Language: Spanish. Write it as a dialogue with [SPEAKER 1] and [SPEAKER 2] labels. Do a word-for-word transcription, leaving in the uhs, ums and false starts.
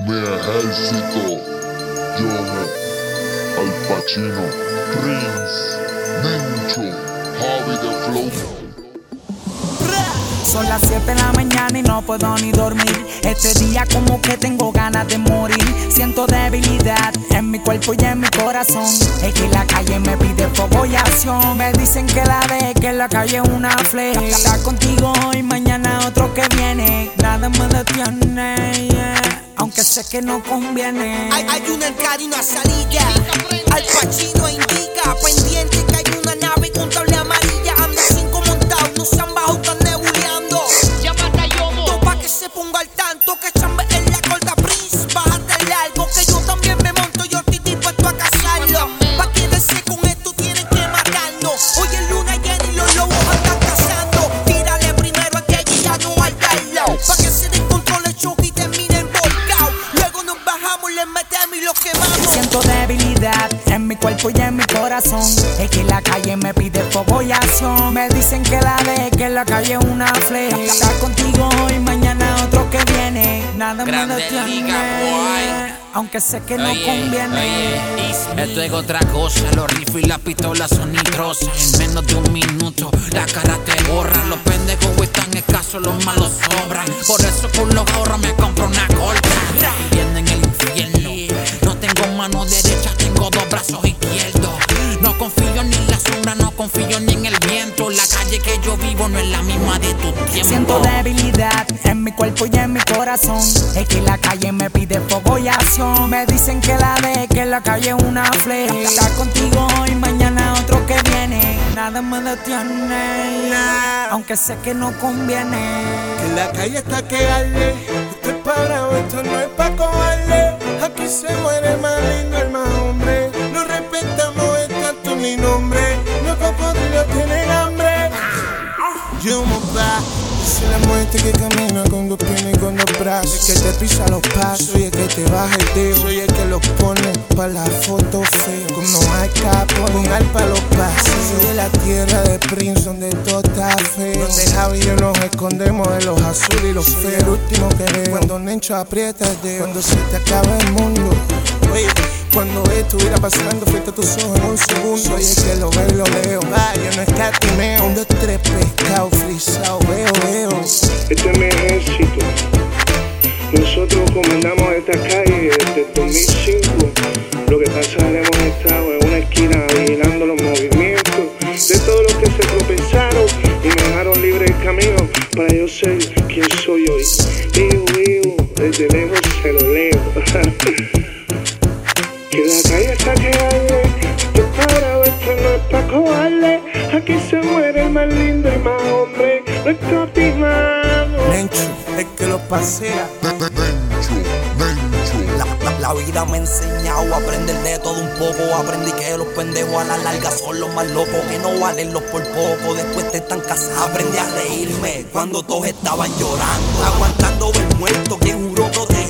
[SPEAKER 1] Mi ejército, Yomo, Al Pacino, Prince, Nincho, Javi de Flow.
[SPEAKER 2] Son las siete de la mañana y no puedo ni dormir. Este día como que tengo ganas de morir. Siento debilidad en mi cuerpo y en mi corazón. Es que la calle me pide fuego y acción. Me dicen que la ve, que la calle es una flecha. Está contigo hoy, mañana otro que viene. Nada me detiene, yeah. Aunque sé que no conviene.
[SPEAKER 3] Hay, hay una entrada y una salida. Al Pacino indica, pendiente que hay una nave con tabla amarilla. Anda cinco montados, no se han bajado, están nebuleando.
[SPEAKER 4] Llámate a Yomo.
[SPEAKER 3] Todo pa' que se ponga al tanto, que chambe en la corta Prince. Bájate el largo, que yo también me monto, yo estoy dispuesto a cazarlo. Pa' quedarse con esto tienen que matarnos. Hoy es luna llena y los lobos andan cazando. Tírale primero a que ya no hay darlo. Pa' que se descontrole el choque y termine volcao. Luego nos bajamos, les metemos y los quemamos.
[SPEAKER 2] Siento debilidad en mi cuerpo y en mi corazón. Es que la calle me pide fuego y acción. Me dicen que la ve, que la calle es una flecha. Está contigo hoy, mañana otro que viene. Nada me
[SPEAKER 4] Grande
[SPEAKER 2] detiene,
[SPEAKER 4] Liga, boy.
[SPEAKER 2] aunque sé que no
[SPEAKER 4] Oye,
[SPEAKER 2] conviene.
[SPEAKER 4] oye, esto es otra cosa. Los rifles y las pistolas son nitrosas. En menos de un minuto la cara te borra. Los pendejos están escasos, los malos sobran. Por eso con los ahorros me compro una corta. Viviendo en el infierno. No tengo mano derecha, tengo dos brazos izquierdos. No confío ni en la sombra, no confío ni en el viento. La calle que yo vivo no es la misma de tu tiempo.
[SPEAKER 2] Siento debilidad en mi cuerpo y en mi corazón. Es que la calle me pide fuego y acción. Me dicen que la ve, que la calle es una flecha. Está contigo hoy, mañana otro que viene. Nada me detiene, aunque sé que no conviene.
[SPEAKER 5] Que la calle está que arde. Esto es para esto no es pa' cobarde. Aquí se muere el más lindo, el más hombre. No respetamos estatus ni nombre. Los cocodrilos tienen hambre. Yo me va. Soy la muerte que camina con dos piernas y con dos brazos. El que te pisa los pasos. Soy el que te baja el dedo. Soy el que los pone pa' la foto feo. Como hay capo, con alpa los pasos. Soy de la tierra de Prince donde todo está feo. Donde Javi y yo nos escondemos de los azules y los feos. Soy el último que veo. Cuando Nencho aprieta el dedo. Cuando se te acaba el mundo. Oye, cuando esto estuviera pasando frente a tus ojos en un segundo. Soy el que lo ve y lo leo. Vaya, no escatimeo. Un, dos, tres, pescado, frisado, veo, veo.
[SPEAKER 6] Este es mi ejército. Nosotros comandamos esta calle desde el dos mil cinco. Lo que pasa es que hemos estado en una esquina vigilando los movimientos de todos los que se tropezaron y me dejaron libre el camino para yo ser quien soy hoy. Vivo, vivo, desde lejos se lo leo. Que la calle está que arde, esto es para esto no es pa' cobarde. Aquí se muere el más lindo y más hombre, nuestro timado.
[SPEAKER 5] Nencho, el que lo pasea.
[SPEAKER 1] Nencho, Nencho.
[SPEAKER 3] La, la, la vida me ha enseñado a aprender de todo un poco. Aprendí que los pendejos a la larga son los más locos, que no valen los por poco, después te están casados. Aprendí a reírme cuando todos estaban llorando, aguantando el muerto que juró proteger